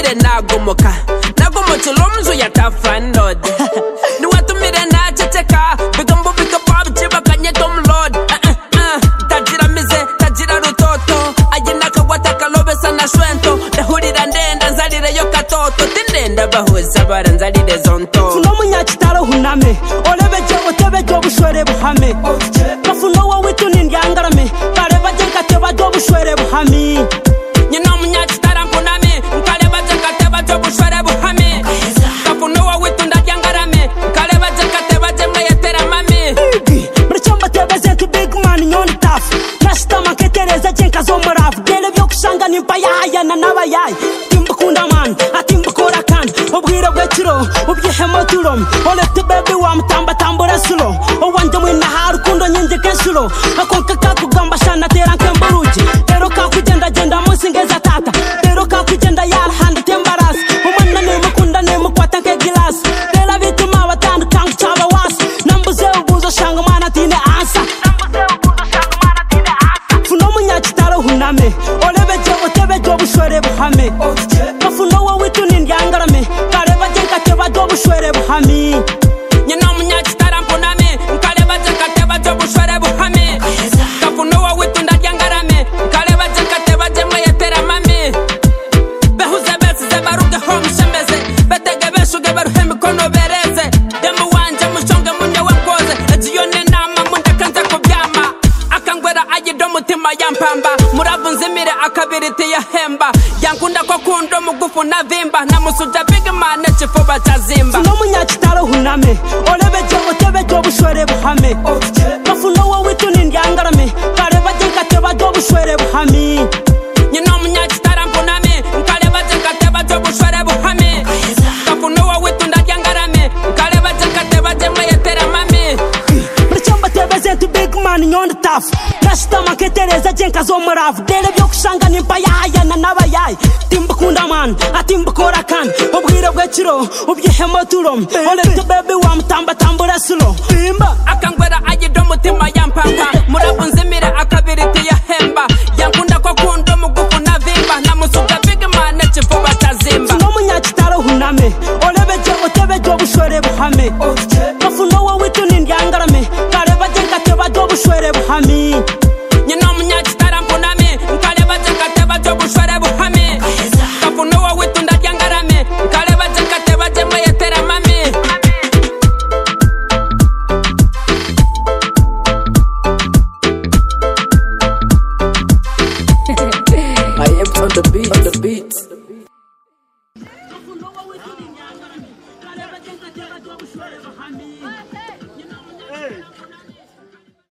watumire nagomoka lomzo yatafandod ni watumire na checheka bigambo bigabab chibakanye tom lord tajira mize tajira rutoto ajina kawata kalobe sana shwento dahurira ndenda nzalire yo katoto tindenda bahuza baranzalire zonto funo munyakitaro huname olebeje otebeje obushwere buhame bafuno wowe tuninyangarame bareba jenka teba do bushwere buhami nyina munyakitara mpuname nkaleba jenka teba do bushwere buhami bafuno wowe tundanyangarame nkaleba jenka teba jenga yetera mami mrechamba tebeze to big man nyoni taf rasta maketereza jenka zo marav dele byo kushanga nimpaya na nabayai timbukunda man atimbukora kan obwira bwekiro obyehemo turom olete baby wa mtamba tambura sulo owanje mwina harukundo nyenje kesulo akonka kakugamba shana tera nkemburuji tero kakugenda jenda musingeza tata tero kakugenda yal hand tembaras umana ne mukunda ne mukwata nke glass tela bituma watandu kangu chaba was nambuze ubuzo shanga mana tine ansa funo munyakitaro huname olebeje otebeje obushwere buhame bafuno wowe tuninyangarame kareba jenka teba do bushwere buhami nyina munyakitara mpuname nkaleba jenka teba do bushwere buhami bafuno wowe tundanyangarame nkaleba jenka teba jenga yetera mami behuze besize baruge home shembeze betege beshuge baruhe mikono bereze demu wanje mushonge munye wakoze ejiyone nama munde kanze kubyama akangwera ayido mutima yampamba muravu nzimire akabiriti ya hemba yankunda kwa kundo mugufu na vimba na musuja big man chifuba chazimba funo munyakitaro huname olebeje otebeje obushwere buhame bafuno wowe tuninyangarame kareba jenka teba do bushwere buhami nyina munyakitara mpuname nkaleba jenka teba do bushwere buhami bafuno wowe tundanyangarame nkaleba jenka teba jenga yetera mami mrechamba tebeze to big man nyoni taf rasta maketereza jenka zo marav dele byo kushanga nimpaya na nabayai timbukunda man atimbukora kan obwira bwekiro obyehemo turom olete baby wa mtamba tambura sulo bimba akangwera ayido mutima yampamba muravu nzimire akabiriti ya hemba yankunda kwa kundo mugufu na vimba na musuga big man chifuba chazimba funo munyakitaro huname olebeje otebeje obushwere buhame bafuno wowe tuninyangarame kareba jenka teba do bushwere buhami